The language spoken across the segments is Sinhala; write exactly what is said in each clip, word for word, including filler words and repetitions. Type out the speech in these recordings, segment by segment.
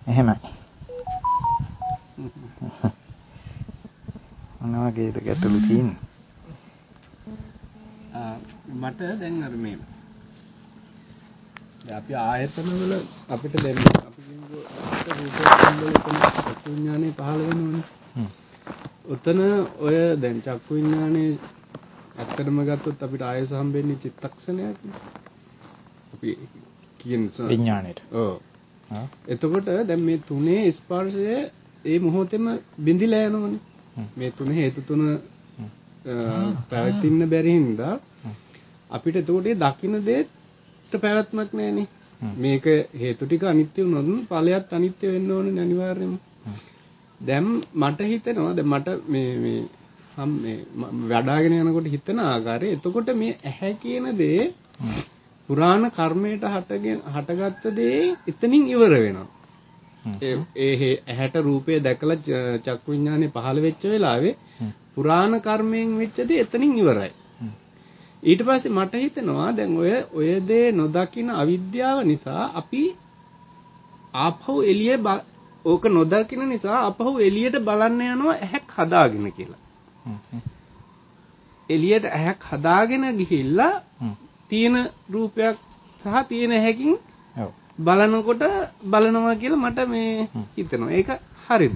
එහෙමයි. මොනවා වගේද ගැටලු තියෙන්නේ? ආ මට දැන් අර මේ දැන් අපි ආයතන වල අපිට දැන් අපි කියමු චක්කු විඥානේ පහළ වෙනවනේ. හ්ම්. උතන ඔය දැන් චක්කු විඥානේ ඇත්තටම ගත්තොත් අපිට ආයස හම්බෙන්නේ චිත්තක්ෂණයක්. අපි කියන විඥාණයට. ඔව්. ආ එතකොට දැන් මේ තුනේ ස්පර්ශය ඒ මොහොතේම බිඳිලා යනවනේ. මේ තුන හේතු තුන පැවතින්න බැරි හින්දා අපිට එතකොට ඒ දකින්න දෙයට පැවැත්මක් නැහැනේ. මේක හේතු ටික අනිත්‍ය වුණොත් ඵලයත් අනිත්‍ය වෙන්න ඕනේ අනිවාර්යයෙන්ම. දැන් මට හිතෙනවා දැන් මට මේ මේ හම් මේ වඩාගෙන යනකොට හිතන ආකාරය එතකොට මේ ඇහැ කියන දේ පුරාණ කර්මයට හටගෙන හටගත්ත දේ එතනින් ඉවර වෙනවා. ඒ ඒ ඇහැට රූපය දැකලා චක්කු විඥානේ පහළ වෙච්ච වෙලාවේ පුරාණ කර්මයෙන් වෙච්ච දේ එතනින් ඉවරයි. ඊට පස්සේ මට හිතෙනවා දැන් ඔය ඔය දේ නොදකින අවිද්‍යාව නිසා අපි ආපහු එළිය ඕක නොදකින නිසා ආපහු එළියට බලන්න යනවා ඇහැක් හදාගෙන කියලා. එළියට ඇහැක් හදාගෙන ගිහිල්ලා තියෙන රූපයක් සහ තියෙන ඇහැකින් බලනකොට බලනවා කියලා මට මේ හිතෙනවා. ඒක හරිද?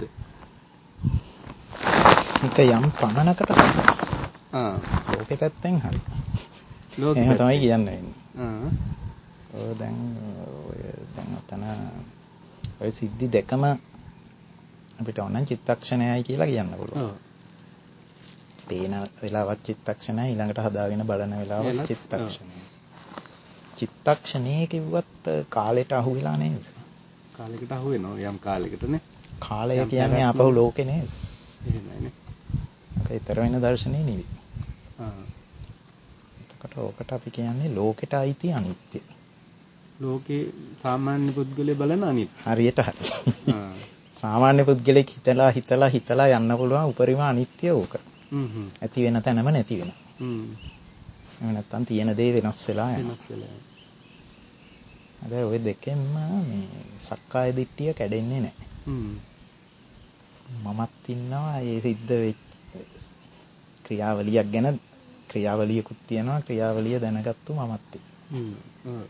ඒක යම් පමණකට ආ ලෝකෙ පැත්තෙන් හරි. එහෙම තමයි කියන්නේ. ආ ඔය දැන් ඔය දැන් අතන ඔය සිද්ධි දෙකම අපිට ඕනනම් චිත්තක්ෂණයයි කියලා කියන්න පුළුවන්. ඔව්. පේන වෙලාවත් චිත්තක්ෂණය ඊළඟට හදාගෙන බලන වෙලාවත් චිත්තක්ෂණය. චිත්තක්ෂණේ කිව්වත් කාලෙට අහු වෙලා නේද? කාලෙකට අහු වෙනවා යම් කාලයකටනේ. කාලය කියන්නේ ආපහු ලෝකේ නේද? එහෙමයිනේ. ඒක ඊතර වෙන දර්ශනේ නෙවෙයි. ආ. එතකොට ඕකට අපි කියන්නේ ලෝකෙට අයිති අනිත්‍ය. ලෝකේ සාමාන්‍ය පුද්ගලයා බලන අනිත්‍ය. හරියට හරි. ආ. සාමාන්‍ය පුද්ගලෙක් හිතලා හිතලා හිතලා යන්න පුළුවන් උපරිම අනිත්‍ය ඕක. හ්ම් හ්ම්. ඇති වෙන තැනම නැති වෙනවා. හ්ම්. එහෙම නැත්තම් තියෙන දේ වෙනස් වෙලා යනවා. වෙනස් වෙලා යනවා. හැබැයි ওই දෙකෙන්ම මේ සක්කාය දිට්ඨිය කැඩෙන්නේ නැහැ. හ්ම්. මමත් ඉන්නවා ඒ සිද්ධ වෙච්ච ක්‍රියාවලියක් ගැන ක්‍රියාවලියකුත් තියෙනවා ක්‍රියාවලිය දැනගත්තු මමත් ඉන්නවා. හ්ම්. ඔව්.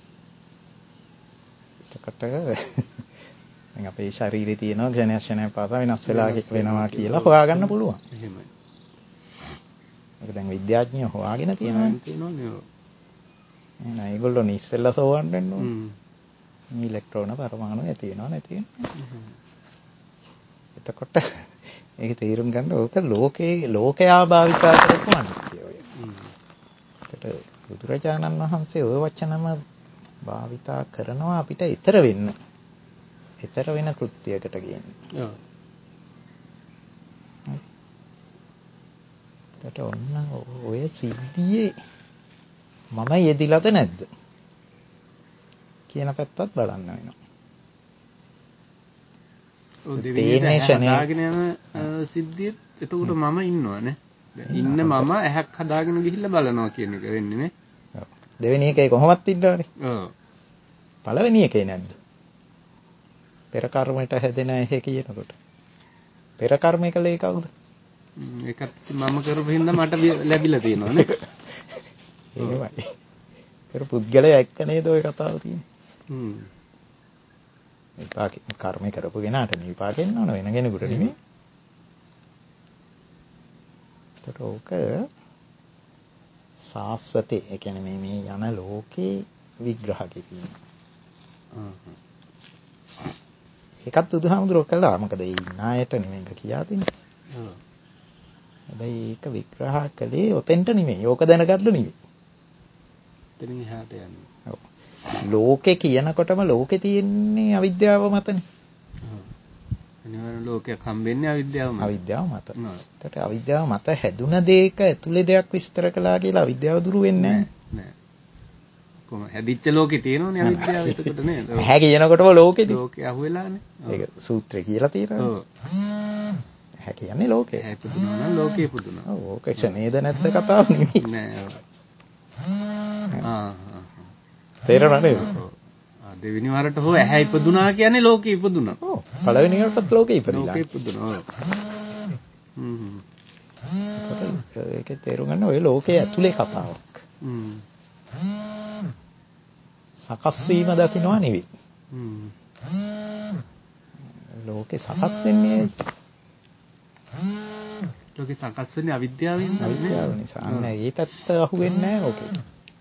එතකොට දැන් අපේ ශරීරේ තියෙනවා ක්ෂණයක් ක්ෂණයක් පාසා වෙනස් වෙලා වෙනවා කියලා හොයාගන්න පුළුවන්. එහෙමයි. ඒක දැන් විද්‍යාඥයෝ හොයාගෙන තියෙනවා. තියෙනවනේ. එහෙනම් ඒගොල්ලෝ ඉස්සෙල්ලා සෝවන් වෙන්න ඕනේ. හ්ම්. මේ ඉලෙක්ට්‍රෝන පරමාණු ඇති වෙනවා නැති වෙනවා. එතකොට ඒක තේරුම් ගන්න ඕක ලෝකේ ලෝකයා භාවිතා කරපු අනිත්‍යය. හ්ම්. එතකොට බුදුරජාණන් වහන්සේ ওই වචනම භාවිතා කරනවා අපිට ඊතර වෙන්න. ඊතර වෙන කෘත්‍යයකට ගේන්නේ. ඔව්. එතකොට ඔන්න ඔය සිද්ධියේ මම යෙදිලාද නැද්ද කියන පැත්තත් බලන්න වෙනවා. ඔව් දෙවියන් හදාගෙන යන සිද්ධියෙත් එතකොට මම ඉන්නවනේ. ඉන්න මම ඇහක් හදාගෙන ගිහිල්ලා බලනවා කියන එක වෙන්නේ නේ. ඔව්. දෙවෙනි එකේ කොහොමවත් ඉන්නවනේ. ඔව්. පළවෙනි එකේ නැද්ද? පෙර කර්මයට හැදෙන ඇහි කියනකොට. පෙර කර්මය කළේ කවුද? ඒකත් මම කරපු හින්දා මට ලැබිලා තියෙනවා නේ. ඒකයි. පෙර පුද්ගලයා එක්ක නේද ඔය කතාව තියෙන්නේ. හ්ම්. විපාක කර්ම කරපු කෙනාට විපාක එන්න ඕන වෙන කෙනෙකුට නෙමෙයි. ඒකට ඕක සාස්වතේ ඒ කියන්නේ මේ මේ යන ලෝකේ විග්‍රහ කිරීම. ඒකත් බුදුහාමුදුරුවෝ කළා. මොකද ඒ ඉන්න අයට නෙමෙයි කියා දෙන්නේ. ඔව්. හැබැයි ඒක විග්‍රහ කළේ ඔතෙන්ට නෙමෙයි. ඕක දැනගන්න නෙමෙයි. එතනින් එහාට යන්නේ. ඔව්. ලෝකේ කියනකොටම ලෝකේ තියෙන්නේ අවිද්‍යාව මතනේ. ඔව්. අනිවාර්ය ලෝකයක් හම්බෙන්නේ අවිද්‍යාව මත. අවිද්‍යාව මත. ඒකට අවිද්‍යාව මත හැදුන දෙයක ඇතුලේ දෙයක් විස්තර කළා කියලා අවිද්‍යාව දුරු වෙන්නේ නැහැ. නෑ. කොහොම හැදිච්ච ලෝකේ තියෙනවනේ අවිද්‍යාව එතකොට නේද? හැ කියනකොටම ලෝකෙදී. ලෝකේ අහුවෙලානේ. ඒක සූත්‍රේ කියලා තියෙනවා. ඔව්. හැ කියන්නේ ලෝකේ. හැ පුදුනවා නම් ලෝකේ පුදුනවා. ඔව් ඕක ක්ෂණේද නැද්ද කතාව නෙමෙයි. නෑ. ආ ආ. තේරෙනව නේද? ඔව්. ආ දෙවෙනි වරට හෝ ඇහැ ඉපදුනා කියන්නේ ලෝකෙ ඉපදුනා. ඔව්. පළවෙනි වරටත් ලෝකෙ ඉපදිලා. ලෝකෙ ඉපදුනා. ඔව්. හ්ම්. ඒකේ තේරුම් ගන්න ඔය ලෝකයේ ඇතුලේ කතාවක්. හ්ම්. සකස් වීම දකින්නවා නෙවෙයි. හ්ම්. ලෝකේ සකස් වෙන්නේ ලෝකේ සකස් වෙන්නේ අවිද්‍යාවෙන් අවිද්‍යාව නිසා. අන්න ඒ පැත්ත අහුවෙන්නේ නැහැ ඕකේ.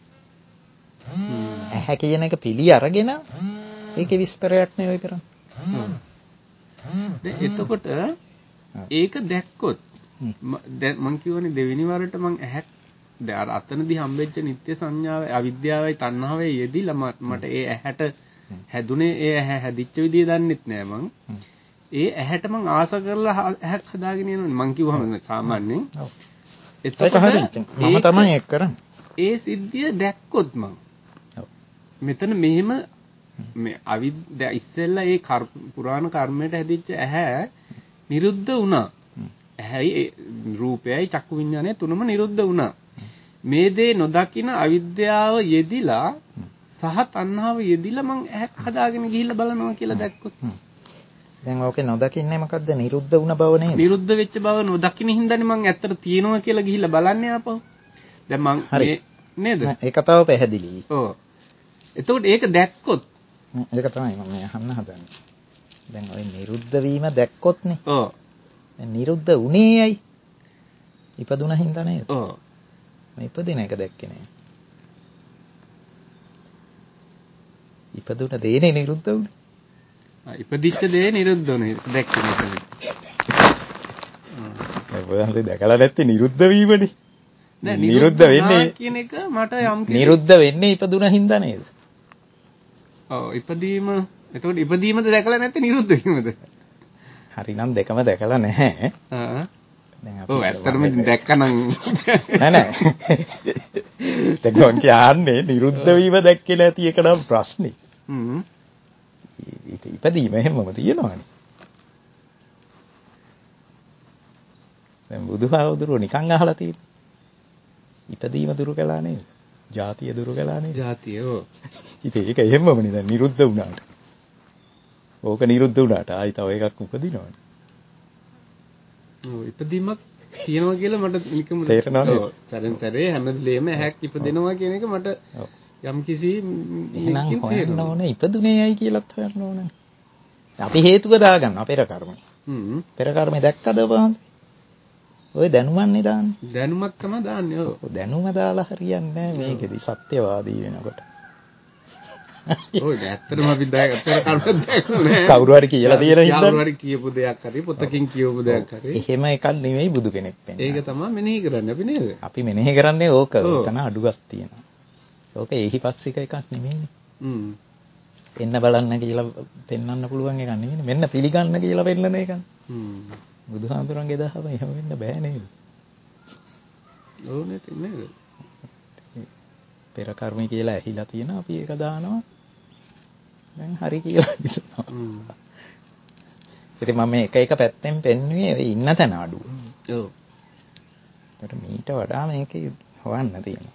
ඇහැ කියන එක පිළි අරගෙන ඒකේ විස්තරයක් නේ ඔය කරන්නේ. දැන් එතකොට ඒක දැක්කොත් දැන් මං කියවනේ දෙවෙනි වරට මං ඇහැ දැන් අර අතනදී හම්බෙච්ච නිත්‍ය සංඥාවයි අවිද්‍යාවයි තණ්හාවයි යෙදිලා මට ඒ ඇහැට හැදුනේ ඒ ඇහැ හැදිච්ච විදිය දන්නෙත් නෑ මං. ඒ ඇහැට මං ආස කරලා ඇහැක් හදාගෙන යනවනේ මං කිව්වම සාමාන්‍යයෙන්. එතකොට මම තමයි ඒක කරන්නේ. ඒ සිද්ධිය දැක්කොත් මං මෙතන මෙහෙම මේ අවිද්‍යාව ඉස්සෙල්ලා ඒ පුරාණ කර්මයට හැදිච්ච ඇහැ නිරුද්ධ වුණා. ඇහැයි රූපයයි චක්කු විඤ්ඤාණය තුනම නිරුද්ධ වුණා. මේ දේ නොදකින අවිද්‍යාව යෙදිලා සහ තණ්හාව යෙදිලා මං ඇහැක් හදාගෙන ගිහිල්ලා බලනවා කියලා දැක්කොත්. දැන් ඕකේ නොදකින්නේ මොකද්ද? නිරුද්ධ වුණ බව නේද? නිරුද්ධ වෙච්ච බව නොදකින හින්දානේ මං ඇත්තට තියෙනවා කියලා ගිහිල්ලා බලන්නේ ආපහු. දැන් මං මේ නේද? ඒ කතාව පැහැදිලි. ඔව්. එතකොට ඒක දැක්කොත් ඒක තමයි මම අහන්න හදන්නේ. දැන් ওই නිරුද්ධ වීම දැක්කොත්නේ. ඔව්. දැන් නිරුද්ධ වුණේ ඇයි? ඉපදුන හින්දා නේද? ඔව්. මම ඉපදින එක දැක්කේ නෑ. ඉපදුන දේනේ නිරුද්ධ වුණේ. ආ ඉපදිච්ච දේ නිරුද්ධ වුණේ දැක්කේ නේද? ආ. ඔයයන්ට දැකලා නැත්තේ නිරුද්ධ වීමනේ. දැන් නිරුද්ධ වෙන්නේ කියන එක මට යම් නිරුද්ධ වෙන්නේ ඉපදුන හින්දා නේද? ඔව් ඉපදීම එතකොට ඉපදීමද දැකලා නැත්තේ නිරුද්ධ වීමද? හරිනම් දෙකම දැකලා නැහැ. ආ. දැන් අපි ඔව් ඇත්තටම දැක්කනම් නෑ නෑ. දැන් මං කියන්නේ නිරුද්ධ වීම දැක්කේ නැති එක නම් ප්‍රශ්නේ. හ්ම්. ඉපදීම හැමම තියෙනවානේ. දැන් බුදුහාමුදුරුවෝ නිකන් අහලා තියෙන්නේ. ඉපදීම දුරු කළා නේද? ජාතිය දුරු කළා නේද? ජාතිය ඔව්. ඉතින් ඒක එහෙමමනේ දැන් නිරුද්ධ වුණාට. ඕක නිරුද්ධ වුණාට ආයි තව එකක් උපදිනවනේ. ඔව් ඉපදීමක් තියෙනවා කියලා මට නිකම් තේරෙනවා නේද? ඔව් සැරෙන් සැරේ හැමදේම ඇහැක් ඉපදෙනවා කියන එක මට යම් කිසි එහෙනම් හොයන්න ඕනේ ඉපදුනේ ඇයි කියලාත් හොයන්න ඕනේ. අපි හේතුව දාගන්නවා පෙර කර්මේ. හ්ම්. පෙර කර්මේ දැක්කද ඔබ? ඔය දැනුමන්නේ දාන්නේ. දැනුමක් තමයි දාන්නේ ඔව්. දැනුම දාලා හරියන්නේ නැහැ මේකෙදි සත්‍යවාදී වෙනකොට. ඔය ඇත්තටම අපි පෙර කර්ම දැක්කලා නැහැ. කවුරු හරි කියලා තියෙන හින්දා. කවුරු හරි කියපු දෙයක් හරි පොතකින් කියවපු දෙයක් හරි. එහෙම එකක් නෙමෙයි බුදු කෙනෙක් වෙන්නේ. ඒක තමයි මෙනෙහි කරන්නේ අපි නේද? අපි මෙනෙහි කරන්නේ ඕක. උතන අඩුවක් තියෙනවා. ඕක එහිපස්සික එකක් නෙමෙයිනේ. හ්ම්. එන්න බලන්න කියලා පෙන්වන්න පුළුවන් එකක් නෙමෙයිනේ. මෙන්න පිළිගන්න කියලා පෙන්නන එකක්. හ්ම්. බුදුහාමුදුරන්ගේ දහම එහෙම වෙන්න බෑ නේද? ඕ නේද නේද? පෙර කර්ම කියලා ඇහිලා තියෙන අපි ඒක දානවා. දැන් හරි කියලා හිතනවා. හ්ම්. ඉතින් මම එක එක පැත්තෙන් පෙන්වුවේ ඔය ඉන්න තැන අඩුව. ඔව්. ඒකට මීට වඩා මේකේ හොයන්න තියෙනවා.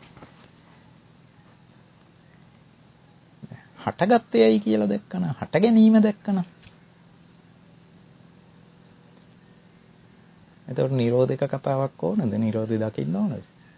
හටගත්තේයි කියලා දැක්කන හට ගැනීම දැක්කන. එතකොට නිරෝධක කතාවක් ඕනද? නිරෝධය දකින්න ඕනද?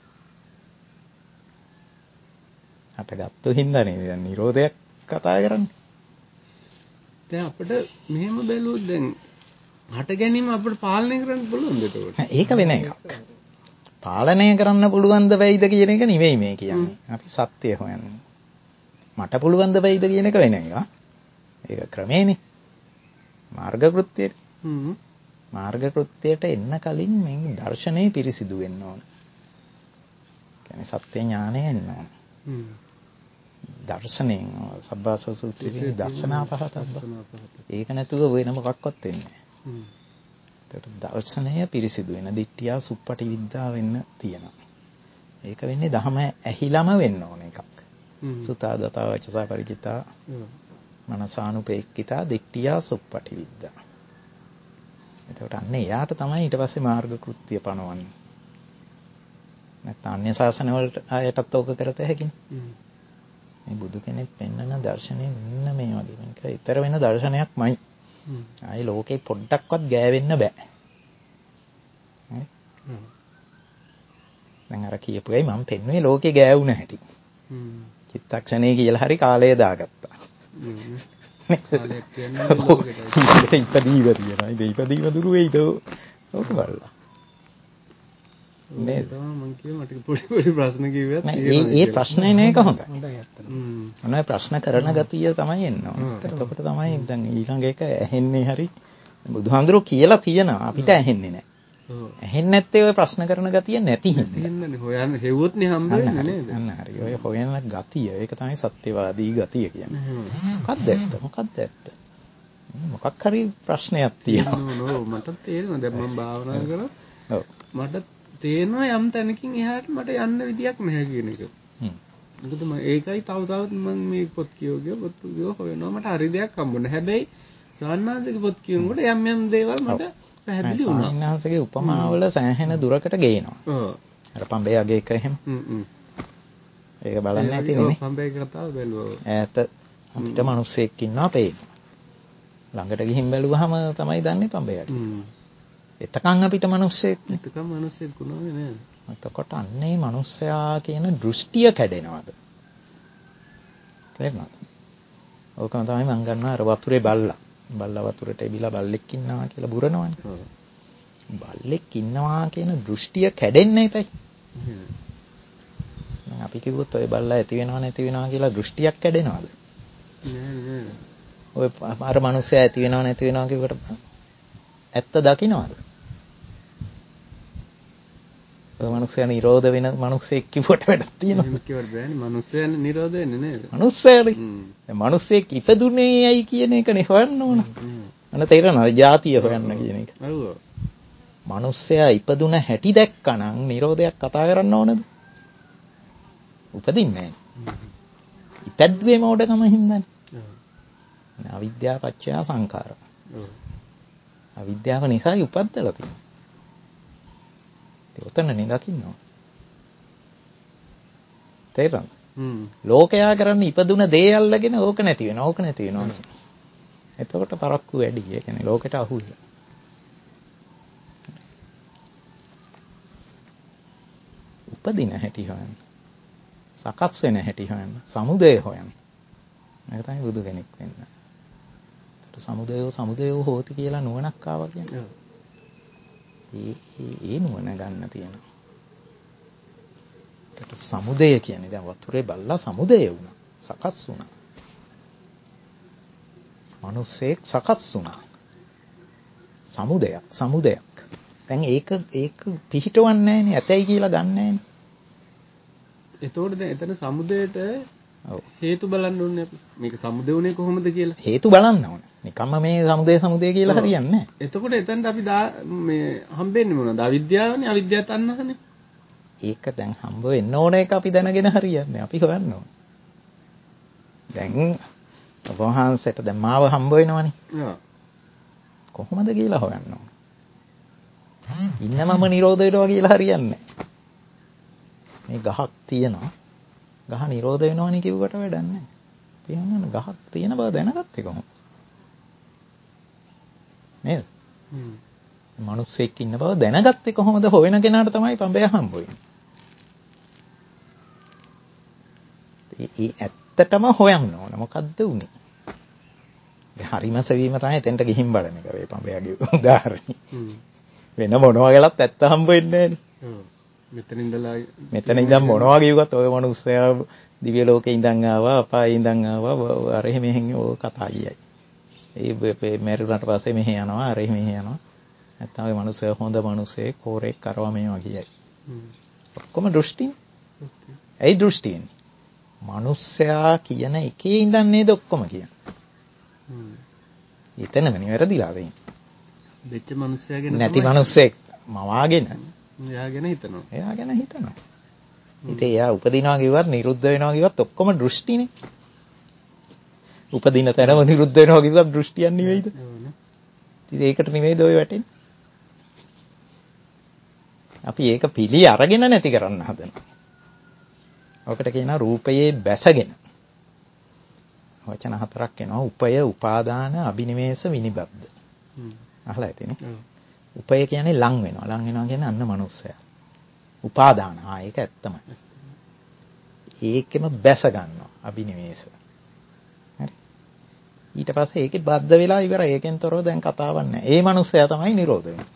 හටගත්තු හින්දා නේද දැන් නිරෝධයක් කතා කරන්නේ. දැන් අපිට මෙහෙම බැලුවොත් දැන් හට ගැනීම අපිට පාලනය කරන්න පුළුවන්ද එතකොට? ඒක වෙන එකක්. පාලනය කරන්න පුළුවන්ද වෙයිද කියන එක නෙවෙයි මේ කියන්නේ. අපි සත්‍ය හොයන්නේ. මට පුළුවන්ද වෙයිද කියන එක වෙන එකක්. ඒක ක්‍රමේනේ. මාර්ග කෘත්‍යය. හ්ම්. මාර්ග කෘත්‍යයට එන්න කලින් මේ දර්ශනේ පිරිසිදු වෙන්න ඕන. කියන්නේ සත්‍ය ඥානය එන්න ඕන. හ්ම්. දර්ශනයෙන් සබ්බාසව සූත්‍රයේ දර්ශනා පහතක්. ඒක නැතුව වෙන මොකක්වත් වෙන්නේ නැහැ. හ්ම්. ඒකට දර්ශනය පිරිසිදු වෙන දිට්ඨියා සුප්පටි විද්‍යාව වෙන්න තියෙනවා. ඒක වෙන්නේ ධම ඇහිලම වෙන්න ඕන එකක්. සුතා දතා වචසා පරිචිතා මනසානුපේක්ඛිතා දිට්ඨියා සුප්පටි විද්‍යා. එතකොට අන්න එයාට තමයි ඊට පස්සේ මාර්ග කෘත්‍ය පනවන්නේ. නැත්නම් අන්‍ය ශාසන වලට ආයතත් ඕක කරත හැකිනේ. මේ බුදු කෙනෙක් පෙන්වන දර්ශනේ මෙන්න මේ වගේ. මේක ඊතර වෙන දර්ශනයක්මයි. ආයි ලෝකේ පොඩ්ඩක්වත් ගෑවෙන්න බෑ. දැන් අර කියපුවයි මම පෙන්වුවේ ලෝකේ ගෑවුන හැටි. චිත්තක්ෂණේ කියලා හරි කාලය දාගත්තා. කාලයක් කියන්නේ ලෝකෙට ඉපදීව තියෙනවා. ඒක ඉපදීව දුරු වෙයිද? ඕක බලලා. නේද? මම කියව මට පොඩි පොඩි ප්‍රශ්න කිව්වත් ඒ ඒ ප්‍රශ්නේ නේක හොඳයි. හොඳයි අත්තට. මොනවා ප්‍රශ්න කරන ගතිය තමයි එන්නේ. එතකොට තමයි දැන් ඊළඟ එක ඇහෙන්නේ හරි බුදුහාමුදුරුවෝ කියලා තියෙනවා අපිට ඇහෙන්නේ නැහැ. ඔව්. ඇහෙන්නේ නැත්තේ ඔය ප්‍රශ්න කරන ගතිය නැති හින්දා. හින්දානේ හොයන්න හෙව්වොත් නේ හම්බ වෙන්නේ නේද? අන්න හරි. ඔය හොයන ගතිය ඒක තමයි සත්‍යවාදී ගතිය කියන්නේ. මොකක්ද ඇත්ත? මොකක්ද ඇත්ත? මොකක් හරි ප්‍රශ්නයක් තියෙනවා. නෝ මට තේරෙනවා දැන් මම භාවනා කරා. ඔව්. මට තේරෙනවා යම් තැනකින් එහාට මට යන්න විදියක් නැහැ කියන එක. හ්ම්. මොකද මම ඒකයි තව තවත් මම මේ පොත් කියව ගිය පොත් කියව හොයනවා මට හරි දෙයක් හම්බුනේ. හැබැයි සාන්නාන්දගේ පොත් කියනකොට යම් යම් දේවල් මට පැහැදිලි වුණා. සාන්නාන්සගේ උපමාවල සෑහෙන දුරකට ගේනවා. ඔව්. අර පඹයාගේ එක එහෙම. හ්ම් හ්ම්. ඒක බලන්න ඇතිනේ නේ. පඹයාගේ කතාව බැලුවා. ඈත අපිට මිනිස්සෙක් ඉන්නවා පේනවා. ළඟට ගිහින් බැලුවහම තමයි දන්නේ පඹයාට. හ්ම්. එතකන් අපිට මිනිස්සෙක් නේ. එතකන් මිනිස්සෙක් වුණානේ නේද? එතකොට අන්නේ මිනිස්සයා කියන දෘෂ්ටිය කැඩෙනවද? තේරුණාද? ඕකම තමයි මම ගන්නවා අර වතුරේ බල්ලා. බල්ලා වතුරට එබිලා බල්ලෙක් ඉන්නවා කියලා බුරනවනේ. බල්ලෙක් ඉන්නවා කියන දෘෂ්ටිය කැඩෙන්න එපයි. මම අපි කිව්වොත් ඔය බල්ලා ඇති වෙනව නැති වෙනවා කියලා දෘෂ්ටියක් කැඩෙනවද? නෑ නෑ. ඔය අර මිනිස්සයා ඇති වෙනව නැති වෙනවා කියවට ඇත්ත දකින්නවද? ඔය මිනිස්සයා නිරෝධ වෙන මිනිස්සෙක් කිව්වට වැඩක් තියෙනවද? එහෙම කිව්වට බෑනේ. මිනිස්සයා නිරෝධ වෙන්නේ නේද? මිනිස්සයානේ. දැන් මිනිස්සෙක් ඉපදුනේ ඇයි කියන එකනේ හොයන්න ඕන. අන්න තේරෙනවද? ජාතිය හොයන්න කියන එක. ඔව්. මිනිස්සයා ඉපදුන හැටි දැක්කනම් නිරෝධයක් කතා කරන්න ඕනද? උපදින්නේ නැහැ. ඉපැද්දුවේ මොඩකම හින්දානේ. ඔව්. අවිද්‍යාව පත්‍ය සංඛාර. ඔව්. අවිද්‍යාව නිසායි උපද්දලා තියෙන්නේ. ඒක උතනනේ දකින්නවා. තේරෙනවද? හ්ම්. ලෝකයා කරන්නේ ඉපදුන දේ අල්ලගෙන ඕක නැති වෙනවා. ඕක නැති වෙනවා. එතකොට පරක්කු වැඩි. ඒ කියන්නේ ලෝකෙට අහු වෙලා. උපදින හැටි හොයන්න. සකස් වෙන හැටි හොයන්න. සමුදය හොයන්න. මේක තමයි බුදු කෙනෙක් වෙන්න. ඒත් සමුදයෝ සමුදයෝ හෝති කියලා නුවණක් ආවා කියන්නේ. ඒ ඒ නුවණ ගන්න තියෙනවා. ඒත් සමුදය කියන්නේ දැන් වතුරේ බල්ලා සමුදය වුණා. සකස් වුණා. මිනිස්සෙක් සකස් වුණා. සමුදයක් සමුදයක්. දැන් ඒක ඒක පිහිටවන්නේ නැහැනේ. ඇතයි කියලා ගන්න නැහැනේ. එතකොට දැන් එතන සමුදයට හේතු බලන්න ඕනේ අපි. මේක සමුදය උනේ කොහොමද කියලා. හේතු බලන්න ඕනේ. නිකම්ම මේ සමුදය සමුදය කියලා හරියන්නේ නැහැ. එතකොට එතනට අපි මේ හම්බෙන්නේ මොනවද? අවිද්‍යාවනේ, අවිද්‍යාව තණ්හාවනේ. ඒක දැන් හම්බ වෙන්න ඕන එක අපි දැනගෙන හරියන්නේ. අපි හොයන්න ඕනේ. දැන් ඔබ වහන්සේට දැන් මාව හම්බ වෙනවනේ. ඔව්. කොහොමද කියලා හොයන්න ඕනේ. ඉන්නමම නිරෝධ වෙනවා කියලා හරියන්නේ නැහැ. මේ ගහක් තියෙනවා. ගහ නිරෝධ වෙනවනේ කිව්වට වැඩක් නැහැ. තේරුණාද? ගහක් තියෙන බව දැනගත්තේ කොහොමද? නේද? හ්ම්. මිනිස්සෙක් ඉන්න බව දැනගත්තේ කොහොමද? හොයන කෙනාට තමයි පඹය හම්බ වෙන්නේ. ඒ ඇත්තටම හොයන්න ඕන. මොකද්ද උනේ? ඒ හරිම සෙවීම තමයි එතෙන්ට ගිහින් බලන එක. මේ පඹයගේ උදාහරණය. හ්ම්. වෙන මොනවා ගලත් ඇත්ත හම්බ වෙන්නේ නැහැ නේ. මෙතන ඉඳලා මෙතන ඉඳන් මොනවා කිව්වත් ඔය මිනිස්සයා දිව්‍ය ලෝකේ ඉඳන් ආවා අපායේ ඉඳන් ආවා අර එහෙම එහෙම ඔය කතා කියයි. ඒ මැරුණාට පස්සේ මෙහෙ යනවා අර එහෙම යනවා. නැත්නම් ඔය මිනිස්සයා හොඳ මිනිස්සේ කෝරෙක් කරවා මේවා කියයි. ඔක්කොම දෘෂ්ටි. ඇයි දෘෂ්ටියනේ? මිනිස්සයා කියන එකේ ඉඳන් නේද ඔක්කොම කියන්නේ. හ්ම්. එතනම නිවැරදිලා වෙන්නේ. දෙච්ච මිනිස්සයාගෙන නැති මිනිස්සෙක් මවාගෙන එයා ගැන හිතනවා. එයා ගැන හිතනවා. ඉතින් එයා උපදිනවා කිව්වත් නිරුද්ධ වෙනවා කිව්වත් ඔක්කොම දෘෂ්ටිනේ. උපදින තැනම නිරුද්ධ වෙනවා කිව්වත් දෘෂ්ටියක් නෙවෙයිද? ඉතින් ඒකට නෙවෙයිද ඔය වැටෙන්නේ. අපි ඒක පිළි අරගෙන නැති කරන්න හදනවා. ඔකට කියනවා රූපයේ බැසගෙන. වචන හතරක් එනවා. උපය, උපාදාන, අබිනිවේෂ, විනිබද්ද. අහලා ඇතිනේ. උපය කියන්නේ ලං වෙනවා. ලං වෙනවා කියන්නේ අන්න මනුස්සයා. උපාදාන. ආ ඒක ඇත්තමයි. ඒකෙම බැස ගන්නවා අබිනිවේෂ. හරි. ඊට පස්සේ ඒකේ බද්ධ වෙලා ඉවරයි. ඒකෙන් තොරව දැන් කතාවක් නැහැ. ඒ මනුස්සයා තමයි නිරෝධ වෙන්නේ.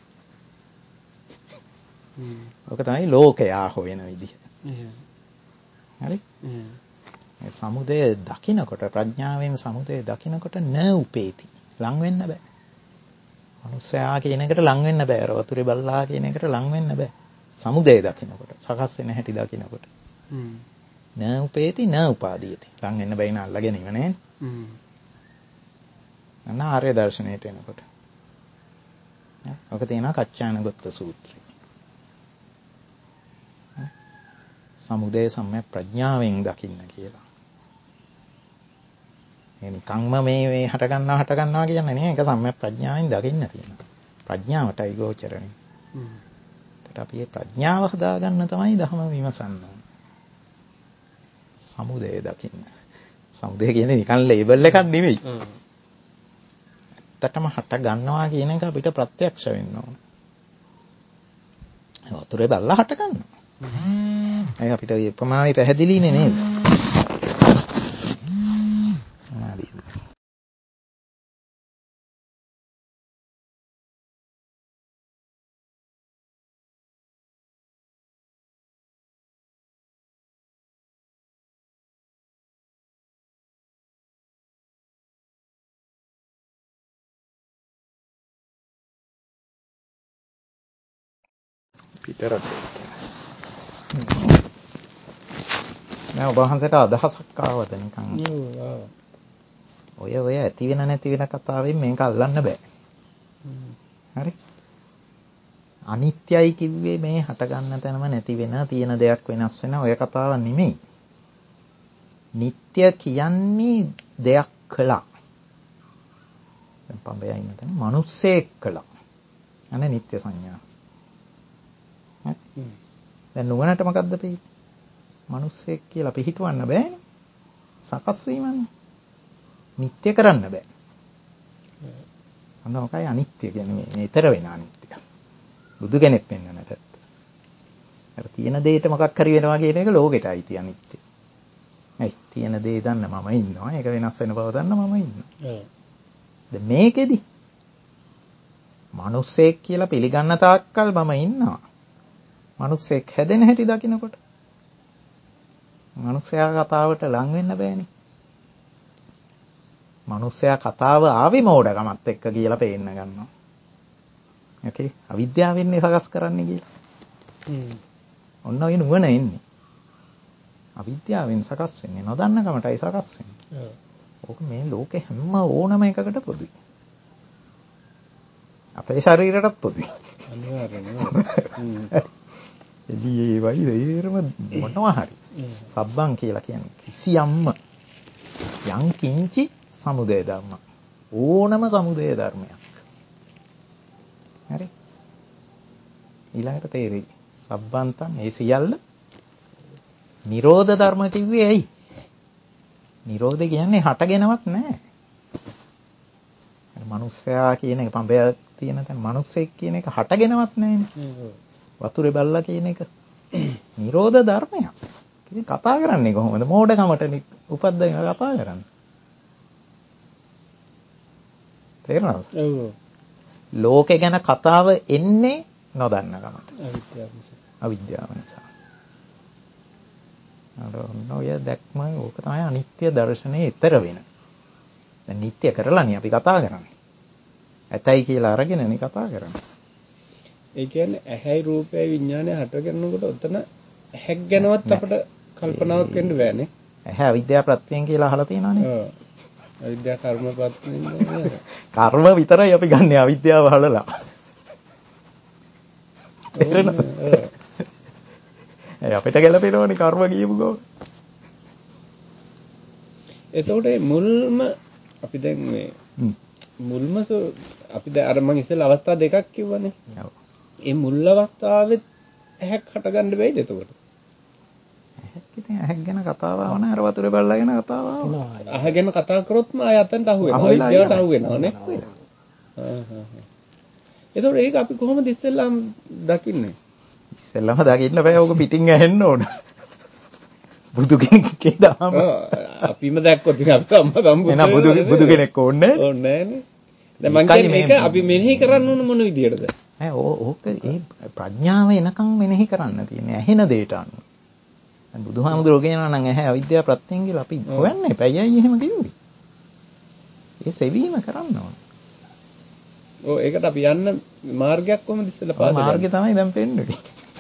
ඔක තමයි ලෝකයා හොයන විදිහ. හරි? සමුදය දකින්නකොට ප්‍රඥාවෙන් සමුදය දකින්නකොට න උපේති. ලං වෙන්න බෑ. මනුස්සයා කියන එකට ලං වෙන්න බෑ. අර වතුරේ බල්ලා කියන එකට ලං වෙන්න බෑ. සමුදය දකින්නකොට, සකස් වෙන හැටි දකින්නකොට. න උපේති න උපාදීයති. ලං වෙන්න බෑ න අල්ලගෙන ඉව නේද? හ්ම්. අන්න ආර්ය දර්ශනයට එනකොට. ඔක තියෙනවා කච්චායනගත සූත්‍රය. සමුදය සම්‍යක් ප්‍රඥාවෙන් දකින්න කියලා. ඒ නිකම්ම මේ මේ හට ගන්නවා හට ගන්නවා කියන්නේ නේ. ඒක සම්‍යක් ප්‍රඥාවෙන් දකින්න තියෙනවා. ප්‍රඥාවටයි ගෝචරණේ. හ්ම්. ඒකට අපි මේ ප්‍රඥාව හදාගන්න තමයි ධර්ම විමසන්න ඕනේ. සමුදය දකින්න. සමුදය කියන්නේ නිකන් ලේබල් එකක් නෙවෙයි. හ්ම්. ඇත්තටම හට ගන්නවා කියන එක අපිට ප්‍රත්‍යක්ෂ වෙන්න ඕනේ. වතුරේ බල්ලා හට ගන්නවා. ඒක අපිට උපමාවේ පැහැදිලිනේ නේද? පිටරට නෑ ඔබ වහන්සේට අදහසක් ආවද නිකන් ඔය ඔය ඇති වෙන නැති වෙන කතාවෙන් මේක අල්ලන්න බෑ. හරි. අනිත්‍යයි කිව්වේ මේ හට ගන්න තැනම නැති වෙන තියෙන දෙයක් වෙනස් වෙන ඔය කතාව නෙමෙයි. නිට්ටය කියන්නේ දෙයක් කළා. දැන් පඹය ඉන්න තැන මිනිස්සෙක් කළා. අනේ නිට්ටය සංඥා. දැන් නුවණට මොකද්ද පෙයි? මිනිස්සෙක් කියලා පිළිහිටවන්න බෑනේ. සකස් වීමනේ. නිට්ටය කරන්න බෑ. අන්න මොකයි අනිත්‍ය කියන්නේ මේ ඊතර වෙන අනිත්‍ය. බුදු කෙනෙක් වෙන්නට. අර තියෙන දෙයට මොකක් හරි වෙනවා කියන එක ලෝකෙට අයිති අනිත්‍ය. ඇයි තියෙන දේ දන්න මම ඉන්නවා. ඒක වෙනස් වෙන බව දන්න මම ඉන්නවා. දැන් මේකෙදි මිනිස්සෙක් කියලා පිළිගන්න තාක්කල් මම ඉන්නවා. මිනිස්සෙක් හැදෙන හැටි දකින්නකොට මිනිස්සයා කතාවට ලං වෙන්න බෑනේ. මිනිස්සයා කතාව ආවේ මෝඩකමත් එක්ක කියලා පේන්න ගන්නවා. ඕකේ අවිද්‍යාවෙන්නේ සකස් කරන්නේ කියලා. හ්ම්. ඔන්න ඔය නුවණ එන්නේ. අවිද්‍යාවෙන් සකස් වෙන්නේ නොදන්න කමටයි සකස් වෙන්නේ. ඔව්. ඕක මේ ලෝකේ හැම ඕනම එකකට පොදුයි. අපේ ශරීරයටත් පොදුයි. අනිවාර්යයෙන්ම. එළියේ වයි දෙයරම මොනවා හරි. සබ්බං කියලා කියන්නේ කිසියම්ම යං කිංචි සමුදය ධර්ම. ඕනම සමුදය ධර්මයක්. හරි. ඊළඟට තේරෙයි. සබ්බන්තං ඒ සියල්ල නිරෝධ ධර්ම කිව්වේ ඇයි? නිරෝධ කියන්නේ හටගෙනවත් නැහැ. මනුස්සයා කියන එක පඹය තියෙන තැන මනුස්සෙක් කියන එක හටගෙනවත් නැහැනේ. වතුරේ බල්ලා කියන එක නිරෝධ ධර්මයක්. ඉතින් කතා කරන්නේ කොහොමද? මෝඩකමට උපද්දගෙන කතා කරන්නේ. තේරුණාද? ඔව්. ලෝකේ ගැන කතාව එන්නේ නොදන්න කමට. අවිද්‍යාව නිසා. අවිද්‍යාව නිසා. අර ඔය දැක්ම ඕක තමයි අනිත්‍ය දර්ශනයේ ඊතර වෙන. දැන් නිට්ටය කරලානේ අපි කතා කරන්නේ. ඇතයි කියලා අරගෙනනේ කතා කරන්නේ. ඒ කියන්නේ ඇහැයි රූපයයි විඥානය හට ගන්නකොට උතන ඇහැක් ගැනවත් අපිට කල්පනාවක් වෙන්න බෑනේ. ඇහැ අවිද්‍යාව ප්‍රත්‍යයෙන් කියලා අහලා තියෙනවානේ. ඔව්. අවිද්‍යාව කර්ම ප්‍රත්‍යයෙන් නේද? කර්ම විතරයි අපි ගන්නෙ අවිද්‍යාව හලලා. ඒ අපිට ගැලපෙනවනේ කර්ම කියපු ගමන්. එතකොට මුල්ම අපි දැන් මේ මුල්ම අපි දැන් අර මම ඉස්සෙල්ලා අවස්ථා දෙකක් කිව්වනේ. ඔව්. ඒ මුල් අවස්ථාවෙත් ඇහැක් හටගන්න බැයිද එතකොට? ඉතින් ඇහක් ගැන කතාව ආවන අර වතුරේ බල්ලා ගැන කතාව ආවා. අහ ගැන කතා කරොත්ම ආය අතෙන්ට අහු වෙනවා. විද්‍යාවට අහු වෙනවනේ. හ්ම් හ්ම් හ්ම්. ඒතකොට ඒක අපි කොහොමද ඉස්සෙල්ලාම දකින්නේ? ඉස්සෙල්ලාම දකින්න බෑ. ඕක පිටින් ඇහෙන්න ඕන. බුදු කෙනෙක්ගේ දාම. අපිම දැක්කොත් ඉතින් අපි අම්මා සම්බුද්ධ වෙන බුදු බුදු කෙනෙක් ඕනේ නැහැ. ඕනේ නැහනේ. දැන් මං කියන්නේ ඒක අපි මෙනෙහි කරන්න ඕන මොන විදියටද? ඈ ඕක ඒ ප්‍රඥාව එනකන් මෙනෙහි කරන්න තියෙන්නේ. ඇහෙන දෙයට අනුව. දැන් බුදුහාමුදුරුවෝ කියනවා නම් ඇහැ අවිද්‍යාව ප්‍රත්‍යයෙන් කියලා අපි හොයන්නේ පැයයි එහෙම කිව්වේ. ඒ සෙවීම කරන්න ඕන. ඔව් ඒකට අපි යන්න මාර්ගයක් කොහොමද ඉස්සෙල්ලා පාදලා? මාර්ගය තමයි දැන් පෙන්වන්නේ.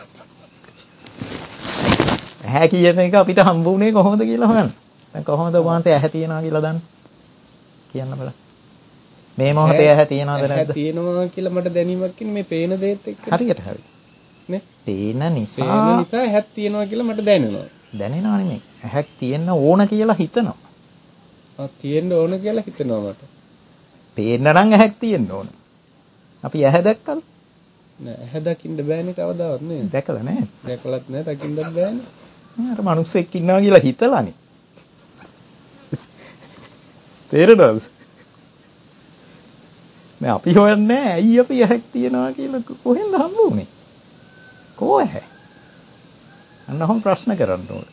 ඇහැ කියන එක අපිට හම්බ වුණේ කොහොමද කියලා හොයන්න. දැන් කොහොමද වහන්සේ ඇහැ තියනවා කියලා දන්නේ? කියන්න බලන්න. මේ මොහොතේ ඇහැ තියනවද නැද්ද? ඇහැ තියනවා කියලා මට දැනීමක් ඉන්නේ මේ පේන දේත් එක්ක. හරියට හරි. නේ? පේන නිසා පේන නිසා ඇහක් තියනවා කියලා මට දැනෙනවා. දැනෙනවා නෙමෙයි. ඇහක් තියෙන්න ඕන කියලා හිතනවා. ආ තියෙන්න ඕන කියලා හිතනවා මට. පේන්න නම් ඇහක් තියෙන්න ඕන. අපි ඇහැ දැක්කද? නෑ ඇහැ දකින්න බෑනේ කවදාවත් නේද? දැකලා නෑ. දැකලත් නෑ දකින්නත් බෑනේ. අර මිනිස්සෙක් ඉන්නවා කියලා හිතලානේ. තේරෙනවද? නෑ අපි හොයන්නේ ඇයි අපි ඇහක් තියනවා කියලා කොහෙන්ද හම්බ වුනේ? කොහොම ඇහැ? අන්නහොම ප්‍රශ්න කරන්න ඕනේ.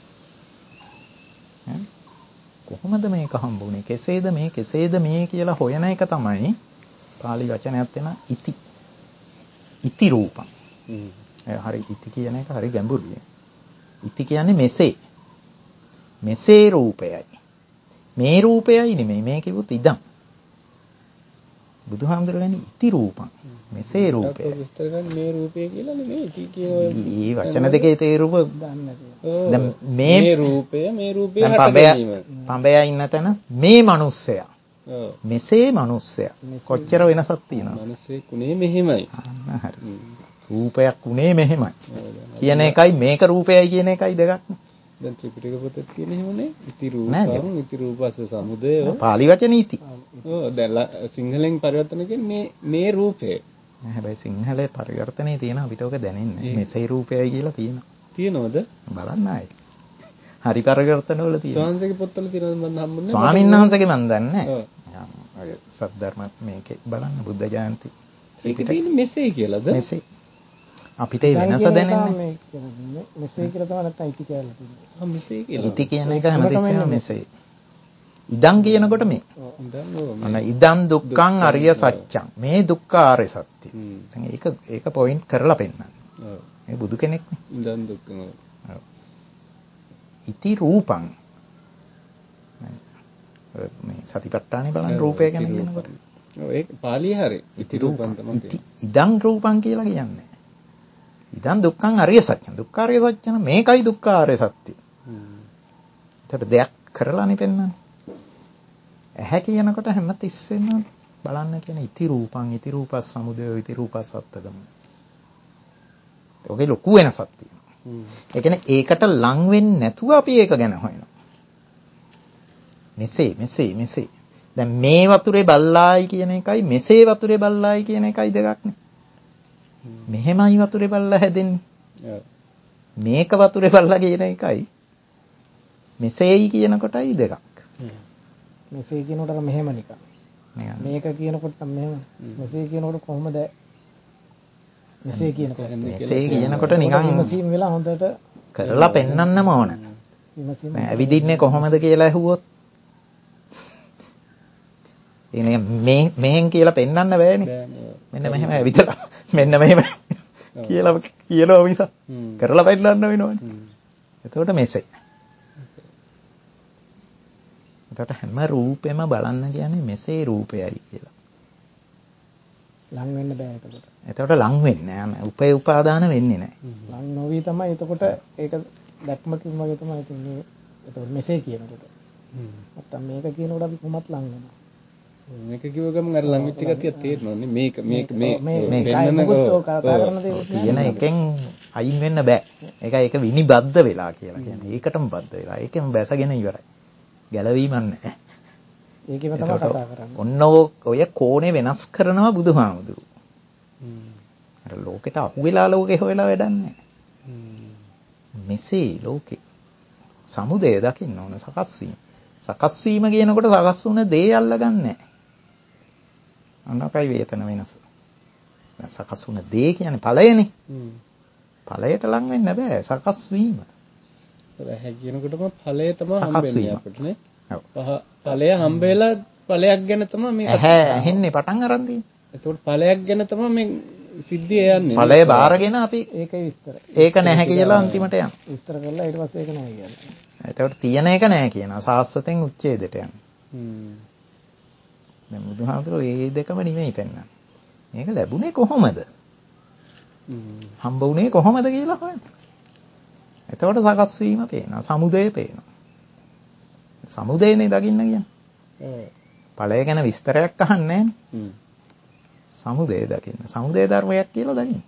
ඈ කොහොමද මේක හම්බ වුනේ? කෙසේද මේ කෙසේද මේ කියලා හොයන එක තමයි පාලි වචනයක් වෙන ඉති. ඉති රූපං. හ්ම්. හරි ඉති කියන එක හරි ගැඹුරුයි. ඉති කියන්නේ මෙසේ. මෙසේ රූපයයි. මේ රූපයයි නෙමෙයි මේ කිව්වොත් ඉදන්. බුදුහාමුදුරුවෝ කියන්නේ ඉති රූපං. මෙසේ රූපය. විස්තර කරන්නේ මේ රූපය කියලා නෙමෙයි ඉති කියන මේ වචන දෙකේ තේරුම දන්නේ දැන් මේ රූපය මේ රූපය හට ගැනීම. පඹයා ඉන්න තැන මේ මිනිස්සයා. ඔව්. මෙසේ මිනිස්සයා. කොච්චර වෙනසක් තියෙනවද? මිනිස්සෙක් උනේ මෙහෙමයි. හරි. රූපයක් උනේ මෙහෙමයි. කියන එකයි මේක රූපයයි කියන එකයි දෙකක් නේ. දැන් ත්‍රිපිටක පොතේ තියෙන එහෙමනේ ඉති රූපං ඉති රූපස්ස සමුදය. පාලි වචනේ ඉති. ඔව් දැන් සිංහලෙන් පරිවර්තන කියන්නේ මේ මේ රූපය. හැබැයි සිංහලේ පරිවර්තනේ තියෙන අපිට ඔක දැනෙන්නේ මෙසේ රූපයයි කියලා තියෙනවා. තියෙනවද? බලන්න ආයේ. හරි පරිවර්තන වල තියෙනවා. ස්වාමීන්සේගේ පොත්වල තියෙනවද මම හම්බුනේ? ස්වාමීන් වහන්සේගේ මන් දන්නේ නැහැ. ඔය සද්ධර්ම මේකේ බලන්න බුද්ධ ජයන්ති. ඒක තියෙන්නේ මෙසේ කියලාද? මෙසේ. අපිට වෙනස දැනෙන්නේ මෙසේ කියලා තමයි නැත්නම් ඉති කියලා තියෙන්නේ. ආ මෙසේ කියලා. ඉති කියන එක හැමතිස්සෙම මෙසේ. ඉදන් කියනකොට මේ. ඉදන් ඕ. අන්න ඉදන් දුක්ඛං අරිය සත්‍යං. මේ දුක්ඛ ආර්ය සත්‍ය. දැන් ඒක ඒක පොයින්ට් කරලා පෙන්නන්න. ඔව්. මේ බුදු කෙනෙක්නේ. ඉදන් දුක්ඛං. ඔව්. ඉති රූපං. මේ සතිපට්ඨානේ බලන්න රූපය ගැන කියනකොට. ඔව් ඒක පාලිය හරි. ඉති රූපං තමයි. ඉදන් රූපං කියලා කියන්නේ. ඉදන් දුක්ඛං අරිය සත්‍යං. දුක්ඛ ආර්ය සත්‍ය නම් මේකයි දුක්ඛ ආර්ය සත්‍ය. හ්ම්. ඒකට දෙයක් කරලානේ පෙන්නන්නේ. ඇහැ කියනකොට හැම තිස්සෙම බලන්න කියන ඉති රූපං ඉති රූපස් සමුදය ඉති රූපස් සත්‍යගම. ඔගේ ලොකු වෙනසක් තියෙනවා. හ්ම්. ඒ කියන්නේ ඒකට ලං වෙන්නේ නැතුව අපි ඒක ගැන හොයනවා. මෙසේ මෙසේ මෙසේ. දැන් මේ වතුරේ බල්ලායි කියන එකයි මෙසේ වතුරේ බල්ලායි කියන එකයි දෙකක් නේ. මෙහෙමයි වතුරේ බල්ලා හැදෙන්නේ. ඔව්. මේක වතුරේ බල්ලා කියන එකයි මෙසේයි කියන කොටයි දෙකක්. මෙසේ කියනකොට මෙහෙම නිකන්. මේක කියනකොට මෙහෙම. මෙසේ කියනකොට කොහොමද මෙසේ කියනකොට මෙසේ කියනකොට නිකන් විමසීම වෙලා හොඳට කරලා පෙන්වන්නම ඕන. විමසීම ඇවිදින්නේ කොහොමද කියලා ඇහුවොත් එනේ මේ මෙහෙන් කියලා පෙන්වන්න බෑනේ. මෙන්න මෙහෙම ඇවිදලා මෙන්න මෙහෙම කියලා කියනවා මිස කරලා පෙන්නන්න වෙනවනේ. එතකොට මෙසේ. එතකොට හැම රූපෙම බලන්න කියන්නේ මෙසේ රූපයයි කියලා. ලං වෙන්න බෑ එතකොට. එතකොට ලං වෙන්නේ නෑ. උපේ උපාදාන වෙන්නේ නෑ. ලං නොවි තමයි එතකොට ඒක දැක්මකින් වගේ තමයි තින්නේ. එතකොට මෙසේ කියනකොට. නැත්තම් මේක කියනකොට අපි කොහොමත් ලං වෙනවා. මේක කිව්ව ගමන් අර ලං වෙච්ච ගතියක් තේරෙනවනේ. මේක මේක මේ මේ පෙන්නන කතා කරන දේ කියන එකෙන් අයින් වෙන්න බෑ. ඒකයි ඒක විනිබද්ධ වෙලා කියලා කියන්නේ. ඒකටම බද්ධ වෙලා. ඒකෙන් බැසගෙන ඉවරයි. ගැලවීමක් නැහැ. ඒකෙම තමයි කතා කරන්නේ. ඔන්න ඔය කෝණේ වෙනස් කරනවා බුදුහාමුදුරු. අර ලෝකෙට අහු වෙලා ලෝකේ හොයලා වැඩක් නැහැ. මෙසේ ලෝකේ සමුදය දකින්න ඕන සකස් වීම. සකස් වීම කියනකොට සකස් වුණ දේ අල්ලගන්නේ නැහැ. අන්නකයි වේතන වෙනස. දැන් සකස් වුණ දේ කියන්නේ ඵලයනේ. ඵලයට ලං වෙන්න බෑ සකස් වීම. ඇහැ කියනකොටම ඵලය තමයි හම්බෙන්නේ අපිට නේ. ඔව්. ඵලය හම්බෙලා ඵලයක් ගැන තමයි මේ ඇහැ ඇහෙන්නේ පටන් අරන් තියෙන්නේ. ඒතකොට ඵලයක් ගැන තමයි මේ සිද්ධිය යන්නේ. ඵලය බාරගෙන අපි ඒකයි විස්තර. ඒක නැහැ කියලා අන්තිමට යනවා. විස්තර කරලා ඊට පස්සේ ඒක නැහැ කියන්නේ. ඒතකොට තියෙන එක නැහැ කියනවා. සාස්වතෙන් උච්ඡේදයට යනවා. හ්ම්. දැන් බුදුහාමුදුරුවෝ මේ දෙකම නෙමෙයි පෙන්නන්නේ. මේක ලැබුණේ කොහොමද? හ්ම්. හම්බ වුණේ කොහොමද කියලා හොයන්න. එතකොට සකස් වීම පේනවා. සමුදය පේනවා. සමුදයනේ දකින්න කියන්නේ. ඔව්. ඵලය ගැන විස්තරයක් අහන්නේ නැහැ. හ්ම්. සමුදය දකින්න. සමුදය ධර්මයක් කියලා දකින්න.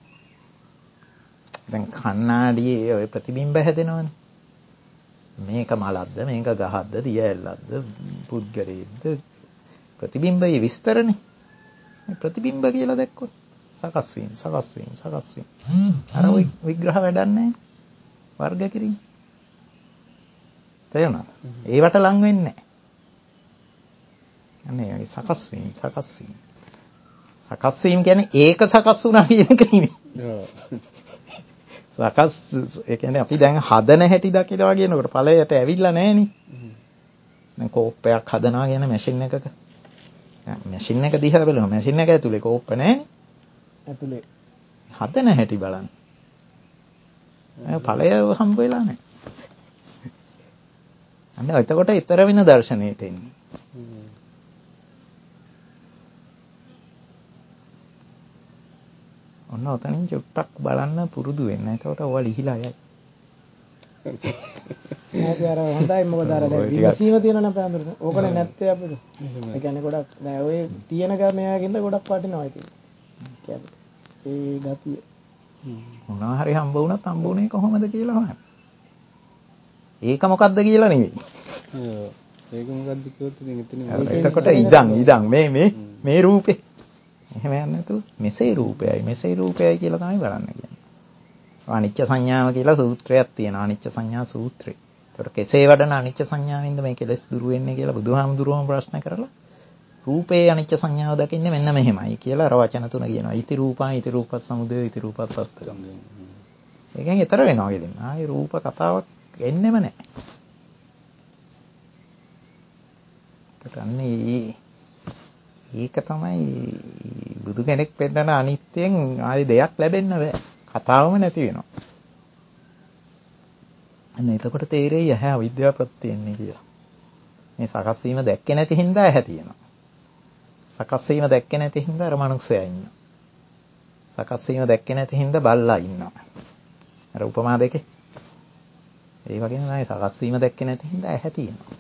දැන් කණ්ණාඩියේ ඔය ප්‍රතිබිම්බ හැදෙනවනේ. මේක මලක්ද මේක ගහක්ද දිය ඇල්ලක්ද පුද්ගලයෙක්ද ප්‍රතිබිම්බයේ විස්තරනේ. ප්‍රතිබිම්බ කියලා දැක්කොත් සකස් වීම සකස් වීම සකස් වීම. අර විග්‍රහ වැඩක් නැහැ. වර්ග කිරීම. තේරුණාද? ඒවට ලං වෙන්නේ නැහැ. අනේ සකස් වීම සකස් වීම. සකස් වීම කියන්නේ ඒක සකස් වුණා කියන එක නෙමෙයි. සකස් ඒ කියන්නේ අපි දැන් හදන හැටි දකිනවා කියනකොට ඵලයට ඇවිල්ලා නැහෙනේ. දැන් කෝප්පයක් හදනවා කියන මැෂින් එකක. මැෂින් එක දිහා බලනවා මැෂින් එක ඇතුලේ කෝප්ප නැහැනේ. ඇතුලේ හදන හැටි බලන්න. ඒ ඵලය හම්බ වෙලා නැහැ. අන්න එතකොට ඊතර වෙන දර්ශනයට එන්නේ. ඔන්න ඔතනින් චුට්ටක් බලන්න පුරුදු වෙන්න. එතකොට ඔය ලිහිලා යයි. නැති අර හොඳයි මොකද අර දැන් විමසීම තියෙන නෑ පැඳුරනේ. ඕකනේ නැත්තේ අපිට. ඒ කියන්නේ ගොඩක් දැන් ඔය තියෙන ගමයාකින්ද ගොඩක් වටිනවා ඉතින්. කියන්නේ ඒ ගතිය. මොනවා හරි හම්බ වුණත් හම්බ වුණේ කොහොමද කියලා හොයන්න. ඒක මොකද්ද කියලා නෙවෙයි. ඔව්. ඒක මොකද්ද කිව්වොත් ඉතින් එතන එතකොට ඉදන් ඉදන් මේ මේ මේ රූපේ එහෙම යන්නේ නැතුව මෙසේ රූපයයි මෙසේ රූපයයි කියලා තමයි බලන්න කියන්නේ. අනිච්ච සංඥාව කියලා සූත්‍රයක් තියෙනවා. අනිච්ච සංඥා සූත්‍රය. ඒකට කෙසේ වඩන අනිච්ච සංඥාවෙන්ද මේ කෙලෙස් දුරු වෙන්නේ කියලා බුදුහාමුදුරුවෝම ප්‍රශ්න කරලා රූපේ අනිච්ච සංඥාව දකින්නේ මෙන්න මෙහෙමයි කියලා අර වචන තුන කියනවා. ඉති රූපං ඉති රූපස් සමුදය ඉති රූපස් සත්‍යං. ඒකෙන් ඊතර වෙනවා ගෙලින්. ආයේ රූප කතාවක් එන්නෙම නැහැ. ඒකන්නේ ඒක තමයි බුදු කෙනෙක් පෙන්නන අනිත්‍යයෙන් ආයේ දෙයක් ලැබෙන්න බෑ. කතාවම නැති වෙනවා. අන්න එතකොට තේරෙයි ඇහැ අවිද්‍යාව ප්‍රත්‍යයෙන්නේ කියලා. මේ සකස් වීම දැක්කේ නැති හින්දා ඇහැ තියෙනවා. සකස් වීම දැක්කේ නැති හින්දා අර මනුස්සයා ඉන්නවා. සකස් වීම දැක්කේ නැති හින්දා බල්ලා ඉන්නවා. අර උපමා දෙකේ. ඒ වගේම තමයි සකස් වීම දැක්කේ නැති හින්දා ඇහැ තියෙනවා.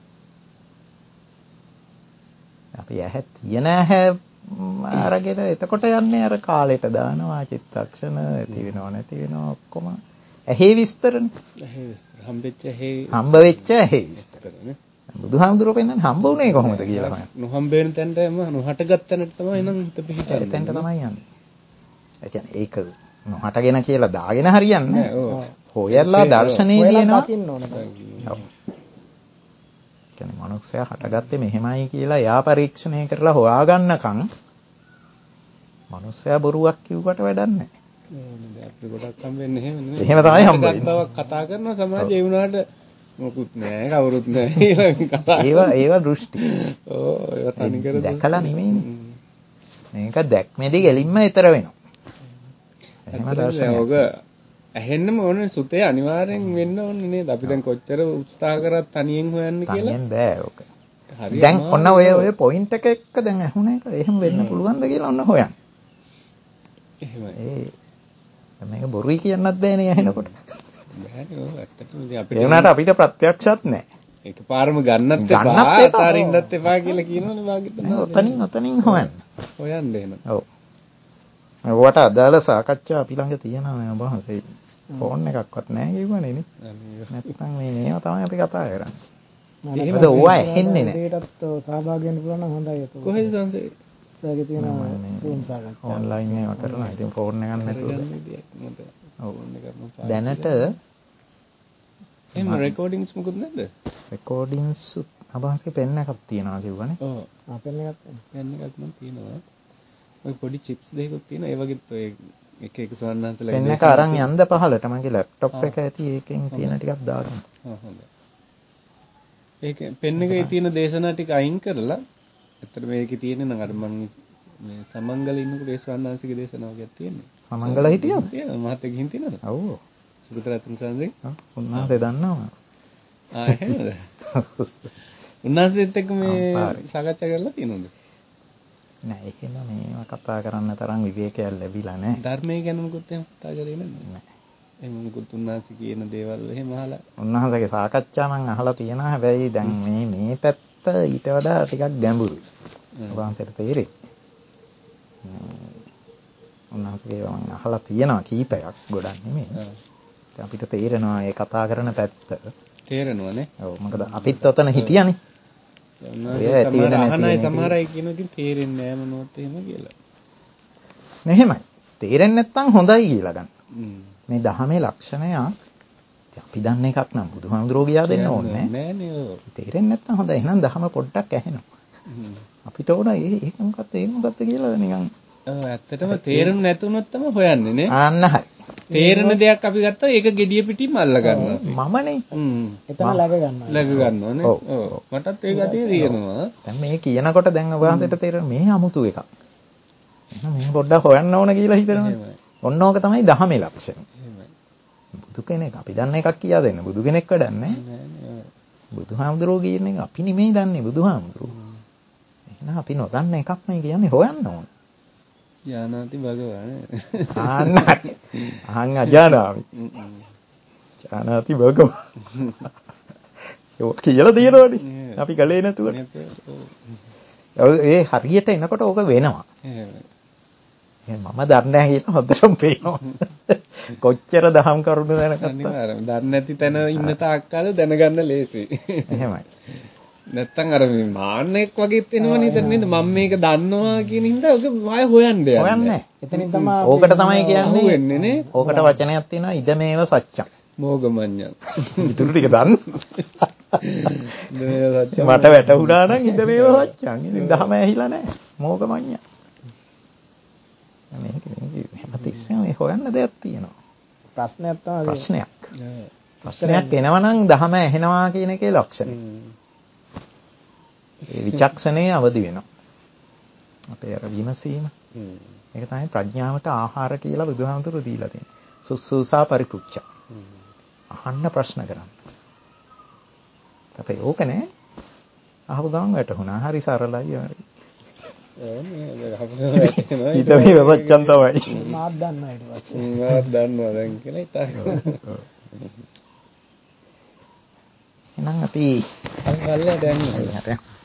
අපි ඇහැ තියෙන ඇහැ අරගෙන එතකොට යන්නේ අර කාලෙට දානවා චිත්තක්ෂණ ඇති වෙනව නැති වෙනව ඔක්කොම ඇහි විස්තරනේ. ඇහි විස්තර. හම්බෙච්ච ඇහි හම්බ වෙච්ච ඇහි විස්තරනේ. බුදුහාමුදුරුවෝ පෙන්නන්නේ හම්බ වුණේ කොහොමද කියලා තමයි. නොහම්බ වෙන තැනටම නොහටගත් තැනට තමයි එනම් හිත පිහිටන්නේ. එතෙන්ට තමයි යන්නේ. ඒ කියන්නේ ඒක නොහටගෙන කියලා දාගෙන හරියන්නේ නැහැ. හොයලා දර්ශනේ දිනනවා. ඔව්. කියන්නේ මනුස්සයා හටගත්තේ මෙහෙමයි කියලා එයා පරීක්ෂණය කරලා හොයාගන්නකම් මනුස්සයා බොරුවක් කිව්වට වැඩක් නැහැ. නේද අපි ගොඩක් හම්බෙන්නේ එහෙම නෙමෙයි. එහෙම තමයි හම්බෙන්නේ. කතා කරන සමාජයේ ඒ වුණාට මොකුත් නැහැ කවුරුත් නැහැ කතා. ඒවා ඒවා දෘෂ්ටි. ඕ ඒවා තනිකර දැකලා නෙමෙයිනේ. මේක දැක්මේදී ගැලින්ම ඊතර වෙනවා. එහෙම දර්ශනයක්. ඇහෙන්නම ඕනේ සුතේ අනිවාර්යෙන් වෙන්න ඕනේ නේද? අපි දැන් කොච්චර උත්සාහ කරත් තනියෙන් හොයන්න කියලා. තනියෙන් බෑ ඕක. දැන් ඔන්න ඔය ඔය පොයින්ට් එක එක්ක දැන් ඇහුණ එක එහෙම වෙන්න පුළුවන්ද කියලා ඔන්න හොයන්න. එහෙමයි. ඒ මේක බොරුයි කියන්නත් බෑනේ ඇහෙනකොට. බෑනේ ඔය ඇත්තටම ඉතින් අපිට ඒ වුණාට අපිට ප්‍රත්‍යක්ෂත් නැහැ. එකපාරම ගන්නත් එපා, අතාරින්නත් එපා කියලා කියනවනේ වාග්යතුන. ඔතනින් ඔතනින් හොයන්න. හොයන්න එන. ඔව්. ඔයාට අදාළ සාකච්ඡා අපි ළඟ තියෙනවා මේ වහන්සේ. ෆෝන් එකක්වත් නැහැ කිව්වනේ නේ. නැත්නම් මේ මේවා තමයි අපි කතා කරන්නේ. එහෙමද ඕවා ඇහෙන්නේ නැහැ. ඒකටත් සහභාගී වෙන්න පුළුවන් නම් හොඳයි ඒක. කොහෙද සංසේ? සර්ගේ තියෙන Zoom සාකච්ඡා. ඔන්ලයින් ඒවා කරලා ඉතින් ෆෝන් එකක් නැතුව. ඔව්. ෆෝන් එකක් මම දැනට එහෙම රෙකෝඩින්ග්ස් මොකුත් නැද්ද? රෙකෝඩින්ග්ස් අබහන්සගේ පෙන් එකක් තියෙනවා කිව්වනේ. ඔව්. ආ පෙන් එකක් පෙන් එකක් නම් තියෙනවා. ඔය පොඩි චිප්ස් දෙකක් තියෙනවා. ඒ වගේත් ඔය එක එක සවන්නාන්සලා පෙන් එක අරන් යන්න පහලට මගේ ලැප්ටොප් එක ඇති ඒකෙන් තියෙන ටිකක් දාගන්න. ආ හොඳයි. ඒක පෙන් එකේ තියෙන දේශනා ටික අයින් කරලා ඇත්තට මේකේ තියෙන නම් අර මම මේ සමංගල ඉන්නකොට ඒ ස්වර්ණාංශික දේශනාවක් තියෙන්නේ. සමංගල හිටියද? තියෙනවා. මහත් ගිහින් තියෙනවද? ඔව්. සුගතරත්න සංසෙන්. ආ උන්වහන්සේ දන්නවා. ආ එහෙමද? උන්වහන්සේත් එක්ක මේ සාකච්ඡා කරලා තියෙනවද? නෑ එහෙම මේවා කතා කරන්න තරම් විවේකයක් ලැබිලා නෑ. ධර්මයේ ගැන මොකුත් එහෙම කතා කරේ නෑ. එහෙම මොකුත් උන්වහන්සේ කියන දේවල් එහෙම අහලා උන්වහන්සේගේ සාකච්ඡා මම අහලා තියෙනවා. හැබැයි දැන් මේ මේ පැත්ත ඊට වඩා ටිකක් ගැඹුරුයි. උන්වහන්සේට තේරෙයි. උන්වහන්සේගේ මම අහලා තියෙනවා කීපයක් ගොඩක් නෙමෙයි. දැන් අපිට තේරෙනවා ඒ කතා කරන පැත්ත. තේරෙනවනේ. ඔව් මොකද අපිත් ඔතන හිටියානේ. සමහර අහනයි සමහර අය කියනකින් තේරෙන්නේ නෑ මොනවද එහෙම කියලා. මෙහෙමයි. තේරෙන්නේ නැත්නම් හොඳයි කියලා ගන්න. මේ දහමේ ලක්ෂණයක් අපි දන්න එකක් නම් බුදුහාමුදුරුවෝ ගියා දෙන්න ඕනේ නෑ නේ. තේරෙන්නේ නැත්නම් හොඳයි. එහෙනම් දහම පොඩ්ඩක් ඇහෙනවා. අපිට ඕන ඒක මොකක්ද ඒක මොකක්ද කියලා නිකන් ඔව් ඇත්තටම තේරුම් නැතුනොත් තමයි හොයන්නේ නේ. ආන්න හරි. තේරෙන දෙයක් අපි ගත්තා ඒක gediya පිටින්ම අල්ල ගන්නවා. මමනේ. හ්ම්. එතන läග ගන්නවා. läග ගන්නවානේ. ඔව්. මටත් ඒ ගතිය තියෙනවා. දැන් මේ කියනකොට දැන් ඔබ වහන්සේට තේරෙන මේ අමුතු එකක්. එහෙනම් මේ පොඩ්ඩක් හොයන්න ඕන කියලා හිතනවා. ඔන්න ඕක තමයි දහමේ ලක්ෂණ. බුදු කෙනෙක් අපි දන්න එකක් කියා දෙන්න. බුදු කෙනෙක් වැඩක් නැහැ. බුදුහාමුදුරුවෝ කියන එක අපි නෙමෙයි දන්නේ බුදුහාමුදුරුවෝ. එහෙනම් අපි නොදන්න එකක් නේ කියන්නේ හොයන්න ඕන. ඥානාති භගවාන. ආන්න අහං අජානාමි. ඥානාති භගවාන. ඒක කියලා දෙනවනේ. අපි කලේ නැතුවනේ. ඒ හරියට එනකොට ඕක වෙනවා. මම දන්නේ නැහැ කියලා හොඳටම පේනවා. කොච්චර දහම් කරුණු දැනගත්තා. අනිවාර්යයෙන් දන්නේ නැති තැන ඉන්න තාක් කාල දැනගන්න ලේසියි. එහෙමයි. නැත්තම් අර මේ මාන්නෙක් වගේත් එනවනේ හිතන්නේ නේද මම මේක දන්නවා කියන හින්දා ඔක වාය හොයන්න යන්නේ. හොයන්නේ. එතනින් තමයි ඕකට තමයි කියන්නේ. වෙන්නේ නේ. ඕකට වචනයක් තියෙනවා ඉදමේව සත්‍යම්. මෝගමඤ්ඤං. ඉතුරු ටික දන්න. ඉදමේව සත්‍යම්. මට වැටහුණා නම් ඉදමේව සත්‍යම්. ඉතින් දහම ඇහිලා නැහැ. මෝගමඤ්ඤං. මේක මේක හැමතිස්සෙම මේ හොයන්න දෙයක් තියෙනවා. ප්‍රශ්නයක් තමයි ප්‍රශ්නයක්. ප්‍රශ්නයක් එනවා නම් දහම ඇහෙනවා කියන එකේ ලක්ෂණය. ඒ විචක්ෂණයේ අවදි වෙනවා. අපේ අර විමසීම. ඒක තමයි ප්‍රඥාවට ආහාර කියලා බුදුහාමුදුරුවෝ දීලා තියෙන්නේ. සුසුසා පරිපුච්ඡා. අහන්න ප්‍රශ්න කරන්න. අපේ ඕක නෑ. අහපු ගමන් වැටුණා. හරි සරලයි. ඊට මේ වචන් තමයි. මාත් දන්නවා ඊට පස්සේ. මාත් දන්නවා දැන් කියලා හිතා. එහෙනම් අපි අල්ලලා දැන්